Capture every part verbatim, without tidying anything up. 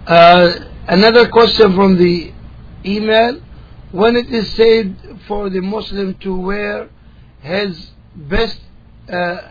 Uh, another question from the email. When it is said for the Muslim to wear his best uh,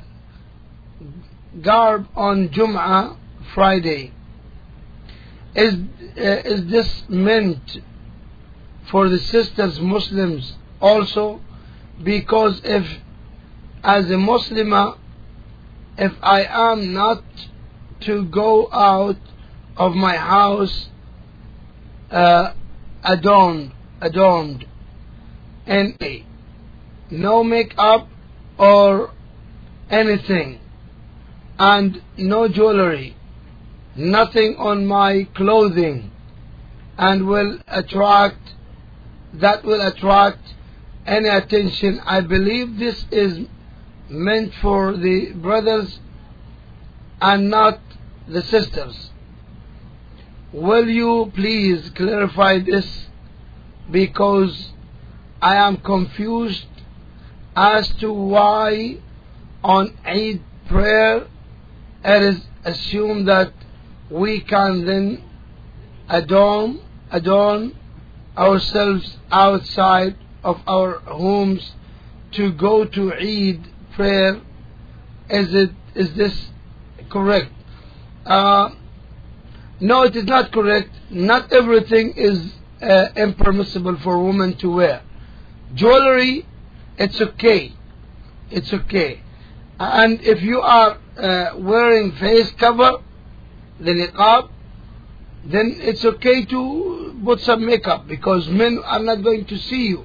garb on Jum'ah Friday, is, uh, is this meant for the sisters Muslims also? Because if as a Muslimah, if I am not to go out of my house uh, adorned, adorned, and no makeup or anything, and no jewelry, nothing on my clothing, and will attract, that will attract any attention, I believe this is meant for the brothers and not the sisters. Will you please clarify this, because I am confused as to why on Eid prayer it is assumed that we can then adorn adorn ourselves outside of our homes to go to Eid prayer. Is it is this correct? Uh, no, it is not correct. Not everything is uh, impermissible for women to wear. Jewelry, it's okay. It's okay. And if you are uh, wearing face cover, the niqab, then it's okay to put some makeup, because men are not going to see you.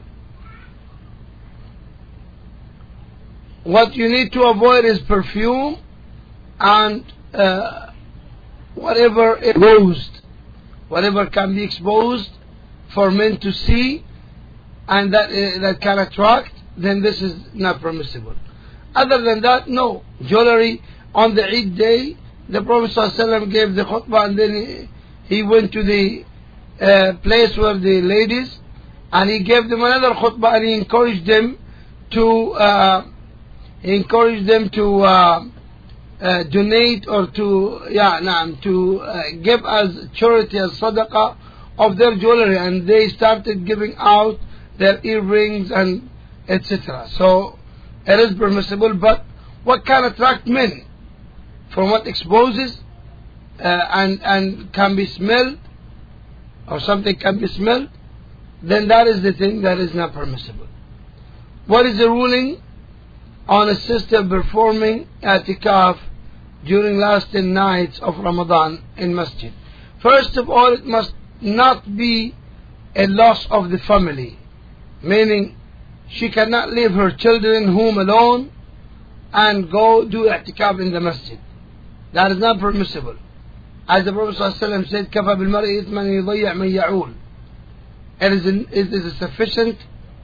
What you need to avoid is perfume and uh, whatever exposed, whatever can be exposed for men to see, and that uh, that can attract, then this is not permissible. Other than that, no. Jewelry on the Eid day, the Prophet ﷺ gave the khutbah, and then he, he went to the uh, place where the ladies, and he gave them another khutbah, and he encouraged them to uh, he encouraged them to uh, uh, donate or to yeah, nah, to uh, give as charity, as sadaqah of their jewelry, and they started giving out their earrings and et cetera. So it is permissible, but what can attract men? From what exposes uh, and and can be smelled, or something can be smelled, then that is the thing that is not permissible. What is the ruling on a sister performing i'tikaf during last ten nights of Ramadan in masjid? First of all, it must not be a loss of the family, meaning she cannot leave her children home alone and go do i'tikaf in the masjid. That is not permissible. As the Prophet ﷺ said, كَفَى بِالْمَرْءِ إِثْمًا يُضَيِّعْ مَنْ يَعُولُ. It is, an, it is a sufficient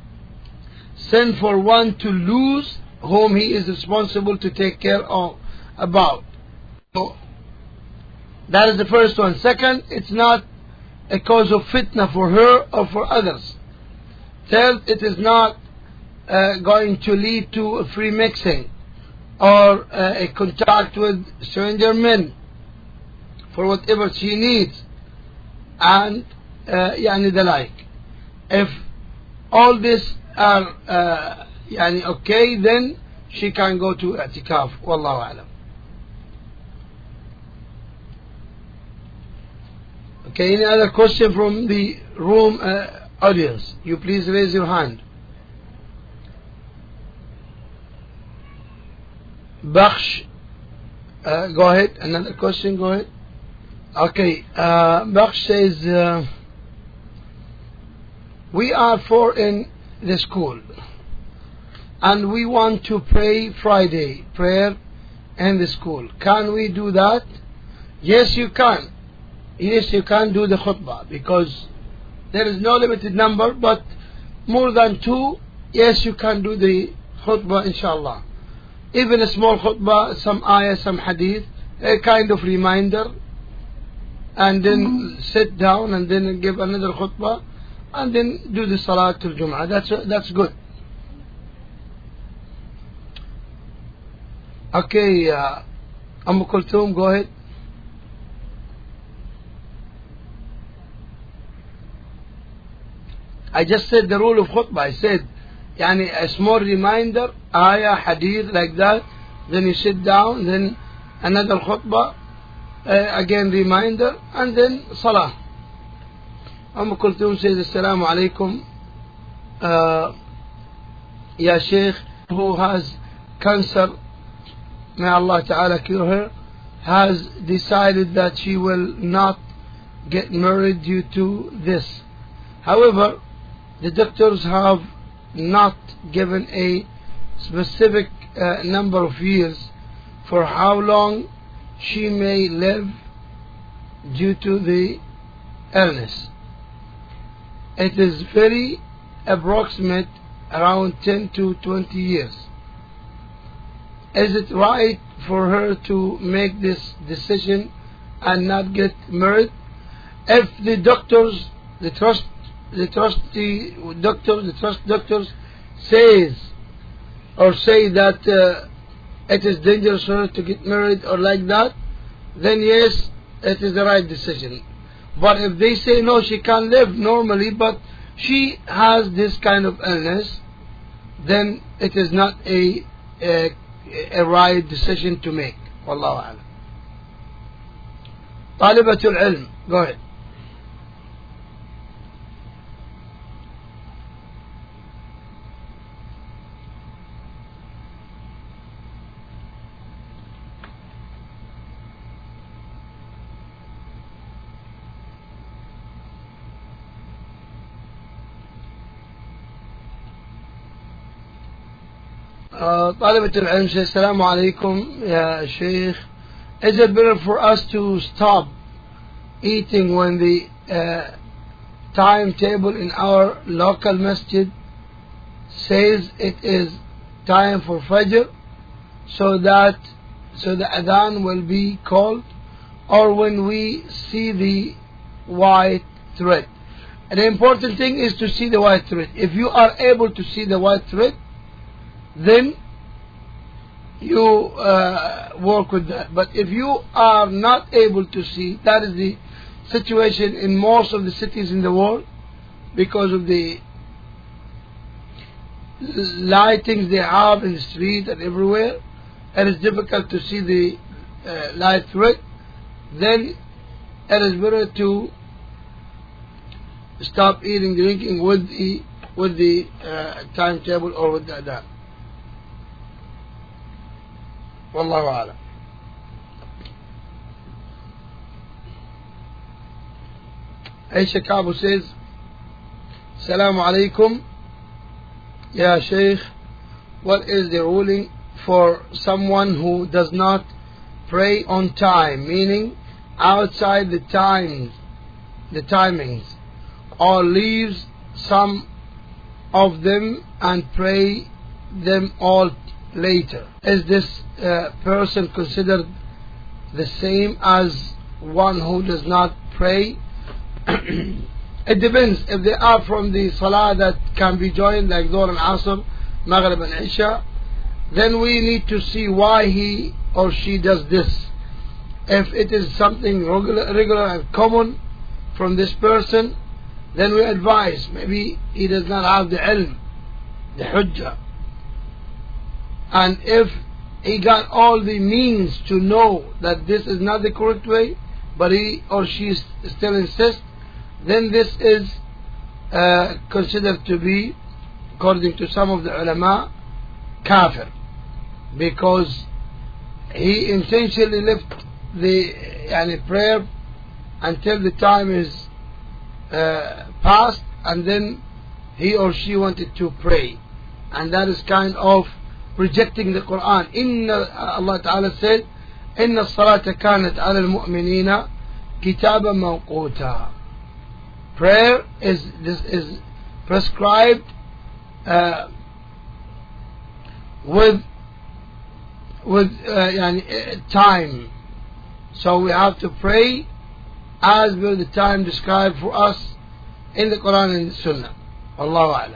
sin for one to lose whom he is responsible to take care of about. So, that is the first one. Second, it's not a cause of fitna for her or for others. Third, it is not uh, going to lead to a free mixing or uh, a contact with stranger men for whatever she needs, and uh, yani the like. If all this are uh, yani okay, then she can go to i'tikaf. Wallahu a'lam. Okay, any other question from the room uh, audience? You please raise your hand. Bakhsh, uh, go ahead. Another question, go ahead. Okay, uh, Bakhsh says, uh, we are four in the school, and we want to pray Friday prayer in the school. Can we do that? Yes, you can. Yes, you can do the khutbah, because there is no limited number, but more than two, yes, you can do the khutbah, inshallah. Even a small khutbah, some ayah, some hadith, a kind of reminder, and then mm-hmm. sit down and then give another khutbah, and then do the Salatul Jum'ah. That's, that's good. Okay, uh, Umm Kulthum, go ahead. I just said the rule of khutbah. I said, yani a small reminder, ayah, hadith, like that. Then you sit down, then another khutbah, uh, again reminder, and then salah. Umm Kulthum says, Assalamu alaikum, uh, Ya Sheikh, who has cancer, may Allah Ta'ala cure her, has decided that she will not get married due to this. However, the doctors have not given a specific uh, number of years for how long she may live due to the illness. It is very approximate, around ten to twenty years. Is it right for her to make this decision and not get married? If the doctors, the trust, the trusty doctors, the trust doctors says or say that uh, it is dangerous for her to get married or like that, then yes, it is the right decision. But if they say no, she can live normally, but she has this kind of illness, then it is not a a, a right decision to make. Wallahu a'lam. Talibatul ilm, go ahead. طالبة العلم says, Assalamu alaikum, Ya Sheikh. Is it better for us to stop eating when the uh, timetable in our local masjid says it is time for Fajr, so that so the adhan will be called, or when we see the white thread? And the important thing is to see the white thread. If you are able to see the white thread, then you uh, work with that. But if you are not able to see, that is the situation in most of the cities in the world, because of the lightings they have in the street and everywhere, it is difficult to see the uh, light thread. Then it is better to stop eating, drinking with the with the uh, timetable or with the adhan. Wallahu a'lam. Aisha Kabu says, Assalamu alaikum, Ya Sheikh, what is the ruling for someone who does not pray on time, meaning outside the times, the timings, or leaves some of them and pray them all later? Is this uh, person considered the same as one who does not pray? It depends. If they are from the salah that can be joined, like Dhuhr and Asr, Maghrib and Isha, then we need to see why he or she does this. If it is something regular, regular and common from this person, then we advise, maybe he does not have the ilm, the hujjah. And if he got all the means to know that this is not the correct way, but he or she still insists, then this is uh, considered to be, according to some of the ulama, kafir, because he intentionally left the yani, prayer until the time is uh, passed, and then he or she wanted to pray, and that is kind of rejecting the Quran. Inna, Allah Ta'ala said, Inna salata kanat ala al-mu'minina kitaba mawquta. Prayer is this is prescribed uh, with with uh, yani, time. So we have to pray as per the time described for us in the Quran and the Sunnah. Allahu A'lam.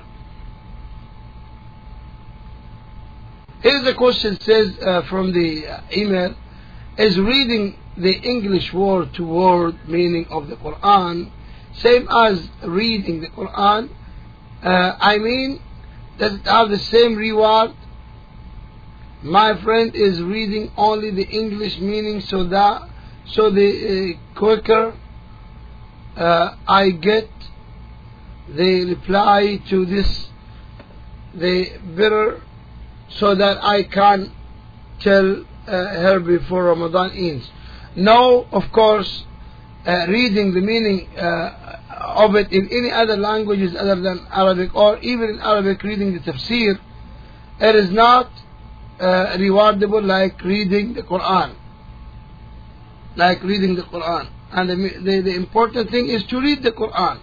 Here's a question, says uh, from the uh, email, is reading the English word to word meaning of the Quran same as reading the Quran Uh, I mean, does it have the same reward? My friend is reading only the English meaning, so that so the uh, quicker uh, I get the reply to this, the better, so that I can tell uh, her before Ramadan ends. No, of course, uh, reading the meaning uh, of it in any other languages other than Arabic, or even in Arabic reading the tafsir, it is not uh, rewardable like reading the Quran. Like reading the Quran. And the, the, the important thing is to read the Quran.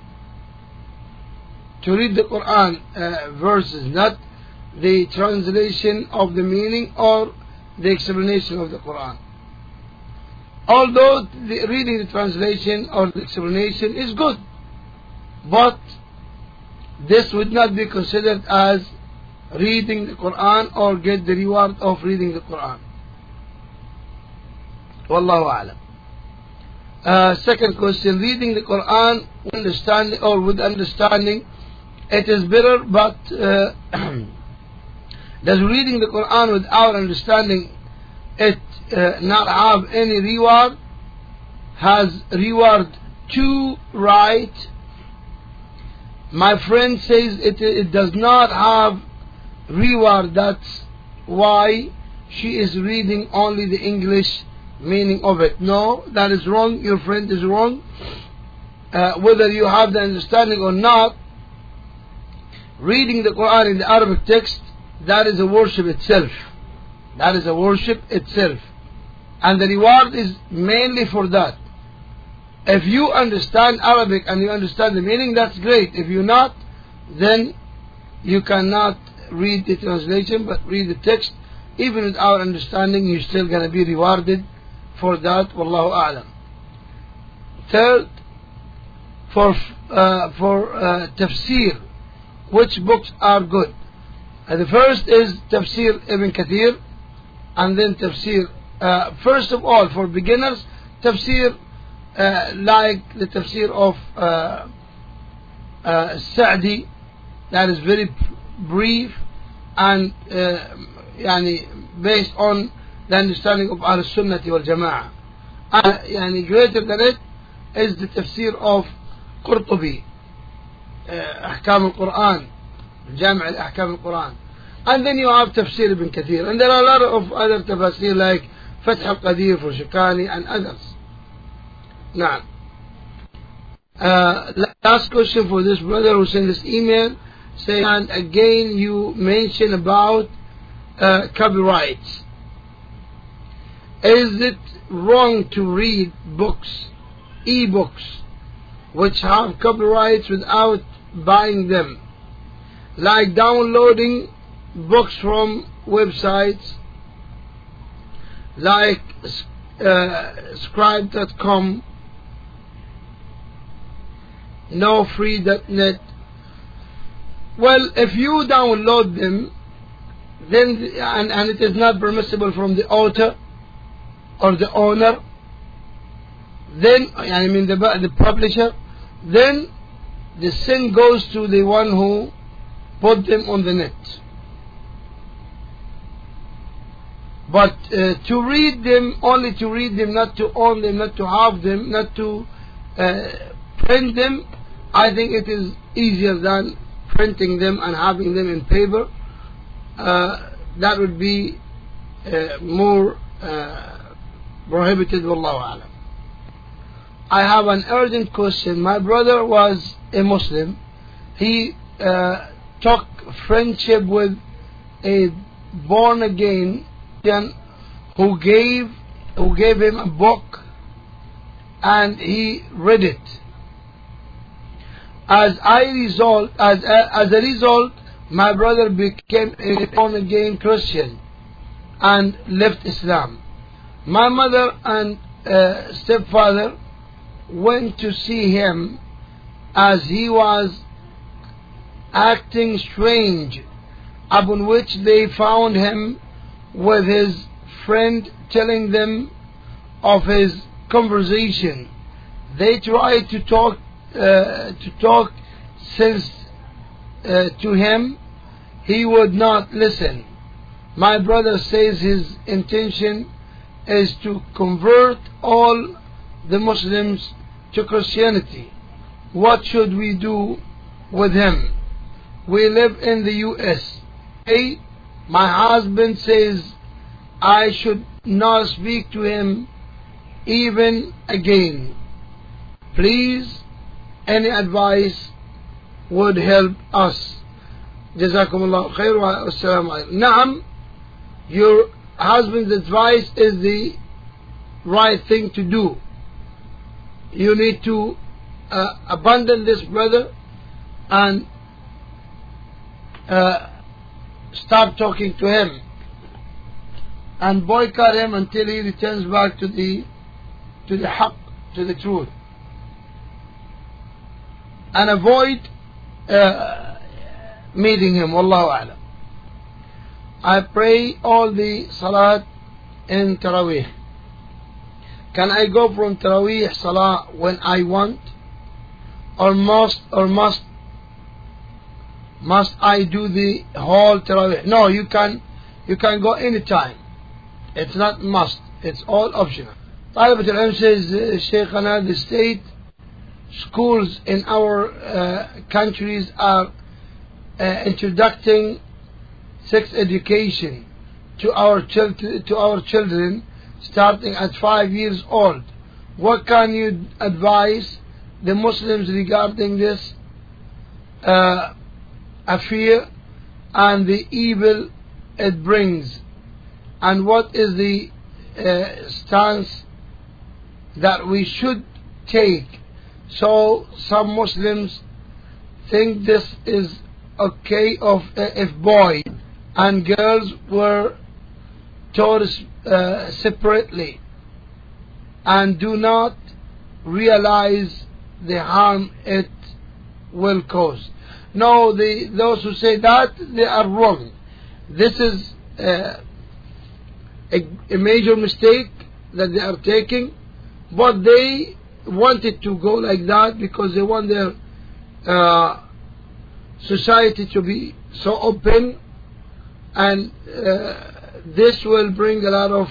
To read the Quran uh, verses, not the translation of the meaning or the explanation of the Quran. Although the, reading the translation or the explanation is good, but this would not be considered as reading the Quran or get the reward of reading the Quran. Wallahu a'lam. Uh, second question, reading the Quran understanding or with understanding, it is better, but uh, does reading the Quran without understanding it uh, not have any reward? Has reward to right? My friend says it, it does not have reward. That's why she is reading only the English meaning of it. No, that is wrong. Your friend is wrong. Uh, whether you have the understanding or not, reading the Quran in the Arabic text, that is a worship itself. That is a worship itself. And the reward is mainly for that. If you understand Arabic and you understand the meaning, that's great. If you not, then you cannot read the translation, but read the text. Even without understanding, you're still going to be rewarded for that. Wallahu a'lam. Third, for uh, for uh, tafsir, which books are good? Uh, the first is Tafsir Ibn Kathir, and then Tafsir. Uh, first of all, for beginners, Tafsir uh, like the Tafsir of uh, uh, Sa'di, that is very brief and uh, yani based on the understanding of Ahl Sunnah wal Jama'ah. Uh, yani greater than it is the Tafsir of Qurtubi, uh, Ahkam al-Quran, Jami' al-Ahkam al-Quran. And then you have Tafsir Ibn Kathir. And there are a lot of other tafsir like Fath al-Qadir for Shikani and others. Now, uh, last question for this brother who sent this email, saying, and again you mentioned about uh, copyrights. Is it wrong to read books, e-books, which have copyrights without buying them? Like downloading books from websites like uh, scribe dot com, no free dot net. Well, if you download them, then and, and it is not permissible from the author or the owner, then I mean the the publisher, then the sin goes to the one who put them on the net. But uh, to read them, only to read them, not to own them, not to have them, not to uh, print them, I think it is easier than printing them and having them in paper. Uh, that would be uh, more uh, prohibited. Wallahu a'lam. I have an urgent question. My brother was a Muslim. He uh, took friendship with a born again who gave who gave him a book, and he read it. As I result, as a, as a result, my brother became a born again Christian and left Islam. My mother and uh, stepfather went to see him as he was acting strange, upon which they found him with his friend telling them of his conversation. They tried to talk uh, to talk since uh, to him, he would not listen. My brother says his intention is to convert all the Muslims to Christianity. What should we do with him? We live in the U S A. My husband says I should not speak to him even again. Please, any advice would help us. Jazakumullah khair wa assalamu alaikum. Naam, your husband's advice is the right thing to do. You need to uh, abandon this brother and uh, stop talking to him and boycott him until he returns back to the to the haqq, to the truth, and avoid uh, meeting him. Wallahu a'lam. I pray all the salat in Taraweeh. Can I go from Taraweeh salah when I want, or must or must must I do the whole Taraweeh? No, you can you can go anytime. It's not must. It's all optional. Talibat al-Ilm says, uh, Shaykhana, the state schools in our uh, countries are uh, introducing sex education to our chil to our children starting at five years old. What can you advise the Muslims regarding this uh, affair and the evil it brings, and what is the uh, stance that we should take? So some Muslims think this is okay of uh, if boys and girls were taught uh, separately and do not realize the harm it will cause. No, the, those who say that, they are wrong. This is uh, a, a major mistake that they are taking, but they wanted to go like that because they want their uh, society to be so open, and uh, this will bring a lot of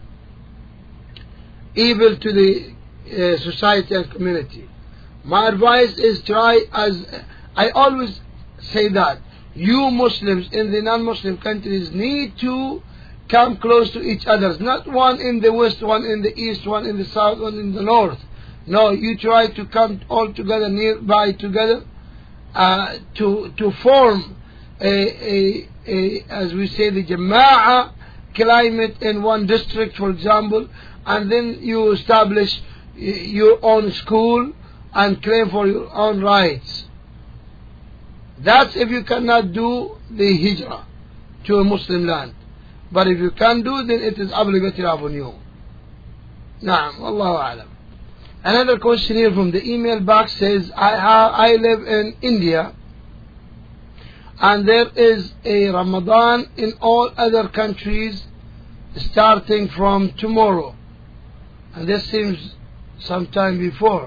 evil to the uh, society and community. My advice is try, as I always say, that you Muslims in the non-Muslim countries need to come close to each other. Not one in the west, one in the east, one in the south, one in the north. No, you try to come all together, nearby together, uh, to to form a, a, a, as we say, the Jama'ah climate in one district, for example, and then you establish your own school and claim for your own rights. That's if you cannot do the hijrah to a Muslim land. But if you can do, then it is obligatory upon you. Naam, Wallahu a'lam. Another question here from the email box says, I, ha I live in India, and there is a Ramadan in all other countries starting from tomorrow. And this seems sometime before.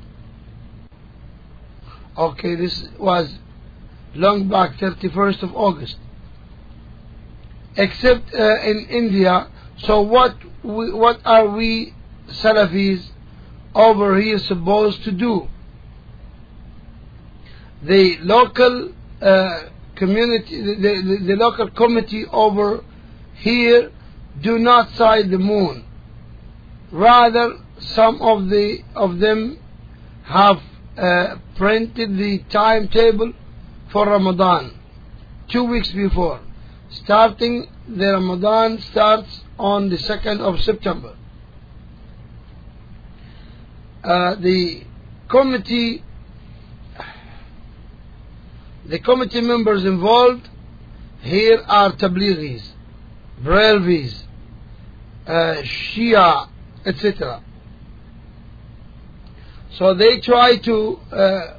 Okay, this was long back, thirty-first of August. Except uh, in India. So what we, what are we Salafis over here supposed to do? The local uh, community, the, the, the local committee over here do not sight the moon. Rather, some of the of them have uh, printed the timetable for Ramadan two weeks before. Starting the Ramadan starts on the second of September. Uh, the committee, the committee members involved here are Tablighis, Brelvis, uh, Shia, et cetera. So they try to uh,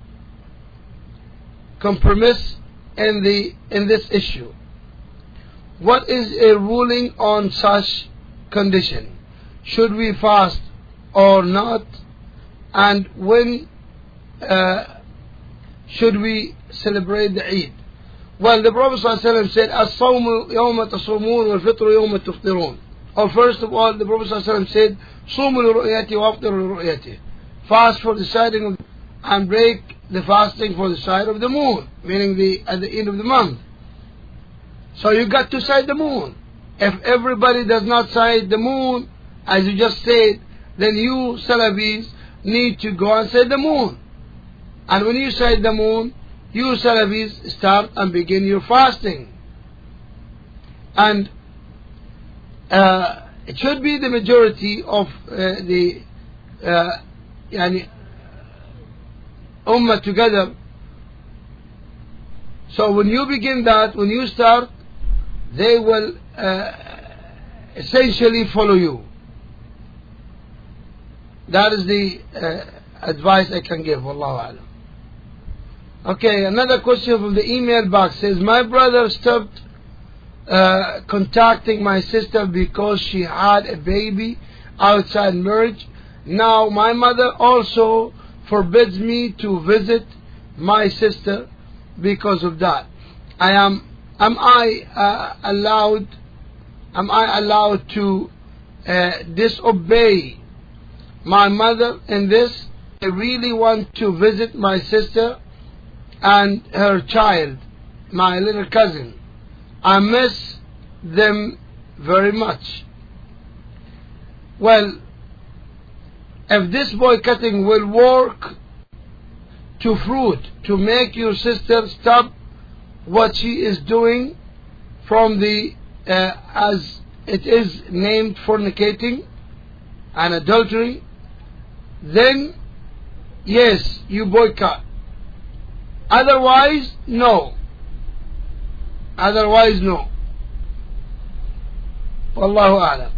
compromise in the in this issue. What is a ruling on such condition? Should we fast or not? And when uh, should we celebrate the Eid? Well, the Prophet ﷺ said, "As-sawmu yawma tasumun wal-fitru yawma tuftirun." Or first of all, the Prophet ﷺ said, "Sumu li-ru'yati wa aftiru li-ru'yati." Fast for the sighting of, and break the fasting for the sight of the moon, meaning the at the end of the month. So you got to sight the moon. If everybody does not sight the moon, as you just said, then you Salafis need to go and sight the moon. And when you sight the moon, you Salafis start and begin your fasting. And uh, it should be the majority of uh, the uh, yani, ummah together. So when you begin that, when you start, they will uh, essentially follow you. That is the uh, advice I can give. Wallahu alam. Okay, another question from the email box says, my brother stopped uh, contacting my sister because she had a baby outside marriage. Now my mother also forbids me to visit my sister because of that. I am am I uh, allowed am I allowed to uh, disobey my mother in this? I really want to visit my sister and her child, my little cousin. I miss them very much. Well, if this boycotting will work to fruit, to make your sister stop what she is doing from the, uh, as it is named, fornicating and adultery, then yes, you boycott. Otherwise, no. Otherwise, no. Wallahu a'lam.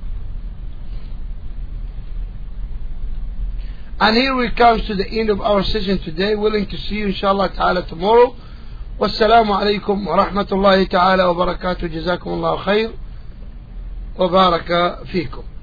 And here we come to the end of our session today. Willing to see you inshallah ta'ala tomorrow. Wassalamu alaikum wa rahmatullahi ta'ala wa barakatuh. Jazakum Allah khair wa baraka fikum.